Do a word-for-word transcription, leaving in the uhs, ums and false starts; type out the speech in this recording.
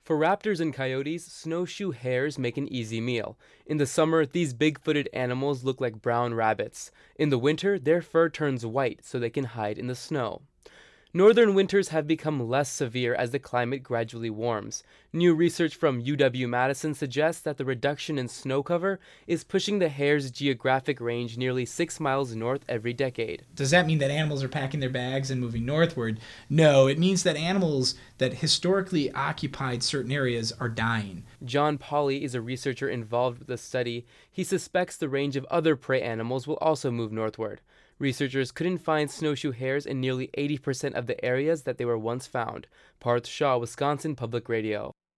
For raptors and coyotes, snowshoe hares make an easy meal. In the summer, these big-footed animals look like brown rabbits. In the winter, their fur turns white so they can hide in the snow. Northern winters have become less severe as the climate gradually warms. New research from U W-Madison suggests that the reduction in snow cover is pushing the hare's geographic range nearly six miles north every decade. Does that mean that animals are packing their bags and moving northward? No, it means that animals that historically occupied certain areas are dying. John Pauly is a researcher involved with the study. He suspects the range of other prey animals will also move northward. Researchers couldn't find snowshoe hares in nearly eighty percent of the areas that they were once found. Parth Shah, Wisconsin Public Radio.